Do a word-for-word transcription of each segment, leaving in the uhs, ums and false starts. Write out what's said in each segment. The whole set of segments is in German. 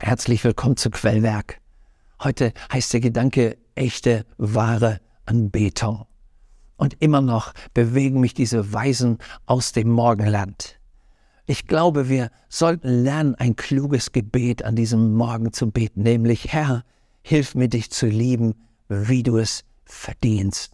Herzlich willkommen zu Quellwerk. Heute heißt der Gedanke echte, wahre Anbetung. Und immer noch bewegen mich diese Weisen aus dem Morgenland. Ich glaube, wir sollten lernen, ein kluges Gebet an diesem Morgen zu beten, nämlich: Herr, hilf mir, dich zu lieben, wie du es verdienst.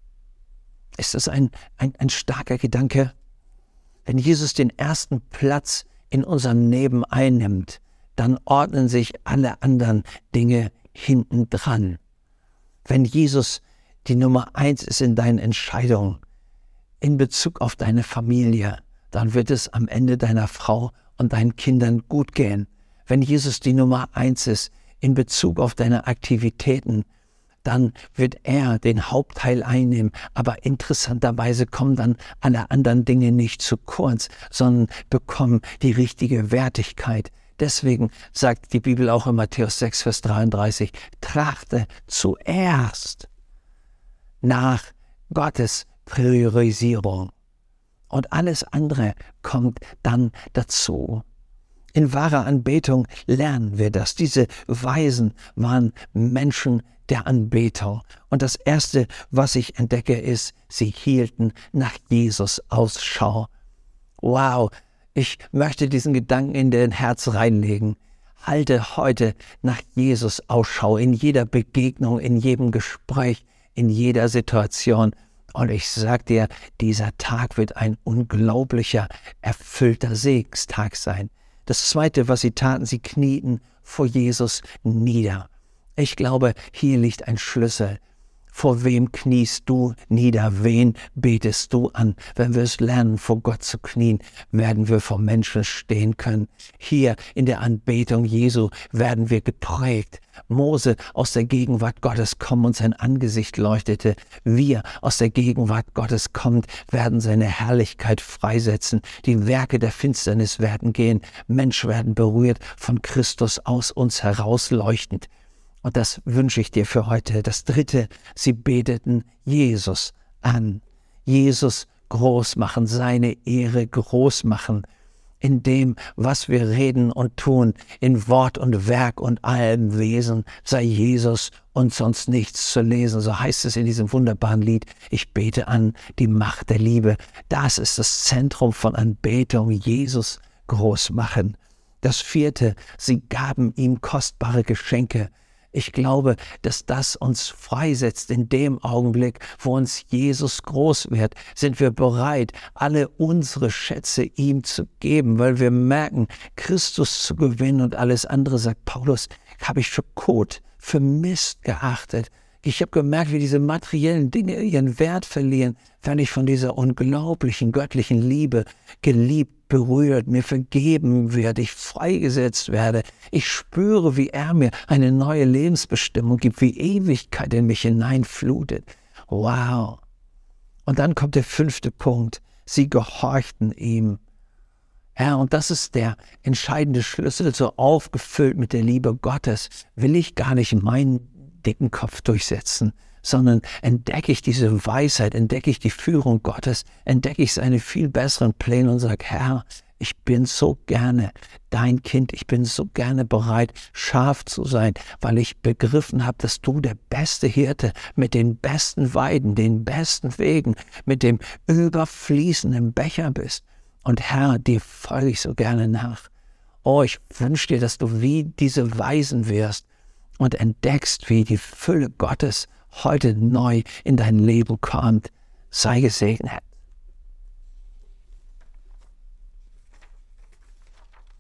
Ist das ein, ein, ein starker Gedanke? Wenn Jesus den ersten Platz in unserem Leben einnimmt, dann ordnen sich alle anderen Dinge hinten dran. Wenn Jesus die Nummer eins ist in deinen Entscheidungen, in Bezug auf deine Familie, dann wird es am Ende deiner Frau und deinen Kindern gut gehen. Wenn Jesus die Nummer eins ist in Bezug auf deine Aktivitäten, dann wird er den Hauptteil einnehmen. Aber interessanterweise kommen dann alle anderen Dinge nicht zu kurz, sondern bekommen die richtige Wertigkeit. Deswegen sagt die Bibel auch in Matthäus sechs, Vers dreiunddreißig, trachte zuerst nach Gottes Priorisierung. Und alles andere kommt dann dazu. In wahrer Anbetung lernen wir das. Diese Weisen waren Menschen der Anbetung. Und das Erste, was ich entdecke, ist, sie hielten nach Jesus Ausschau. Wow, ich möchte diesen Gedanken in dein Herz reinlegen. Halte heute nach Jesus Ausschau in jeder Begegnung, in jedem Gespräch, in jeder Situation. Und ich sag dir, dieser Tag wird ein unglaublicher, erfüllter Segenstag sein. Das Zweite, was sie taten, sie knieten vor Jesus nieder. Ich glaube, hier liegt ein Schlüssel. Vor wem kniest du nieder? Wen betest du an? Wenn wir es lernen, vor Gott zu knien, werden wir vor Menschen stehen können. Hier in der Anbetung Jesu werden wir geprägt. Mose aus der Gegenwart Gottes kommt und sein Angesicht leuchtete. Wir aus der Gegenwart Gottes kommt, werden seine Herrlichkeit freisetzen. Die Werke der Finsternis werden gehen. Menschen werden berührt von Christus aus uns herausleuchtend. Und das wünsche ich dir für heute. Das Dritte, sie beteten Jesus an. Jesus groß machen, seine Ehre groß machen. In dem, was wir reden und tun, in Wort und Werk und allem Wesen, sei Jesus und sonst nichts zu lesen. So heißt es in diesem wunderbaren Lied, ich bete an die Macht der Liebe. Das ist das Zentrum von Anbetung, Jesus groß machen. Das Vierte, sie gaben ihm kostbare Geschenke. Ich glaube, dass das uns freisetzt. In dem Augenblick, wo uns Jesus groß wird, sind wir bereit, alle unsere Schätze ihm zu geben, weil wir merken, Christus zu gewinnen und alles andere, sagt Paulus, habe ich für Kot, für Mist geachtet. Ich habe gemerkt, wie diese materiellen Dinge ihren Wert verlieren, wenn ich von dieser unglaublichen göttlichen Liebe geliebt, berührt, mir vergeben werde, ich freigesetzt werde. Ich spüre, wie er mir eine neue Lebensbestimmung gibt, wie Ewigkeit in mich hineinflutet. Wow. Und dann kommt der fünfte Punkt. Sie gehorchten ihm. Ja, und das ist der entscheidende Schlüssel, so aufgefüllt mit der Liebe Gottes, will ich gar nicht meinen dicken Kopf durchsetzen, sondern entdecke ich diese Weisheit, entdecke ich die Führung Gottes, entdecke ich seine viel besseren Pläne und sage, Herr, ich bin so gerne dein Kind, ich bin so gerne bereit, scharf zu sein, weil ich begriffen habe, dass du der beste Hirte mit den besten Weiden, den besten Wegen, mit dem überfließenden Becher bist. Und Herr, dir folge ich so gerne nach. Oh, ich wünsche dir, dass du wie diese Weisen wirst und entdeckst, wie die Fülle Gottes heute neu in dein Leben kommt. Sei gesegnet.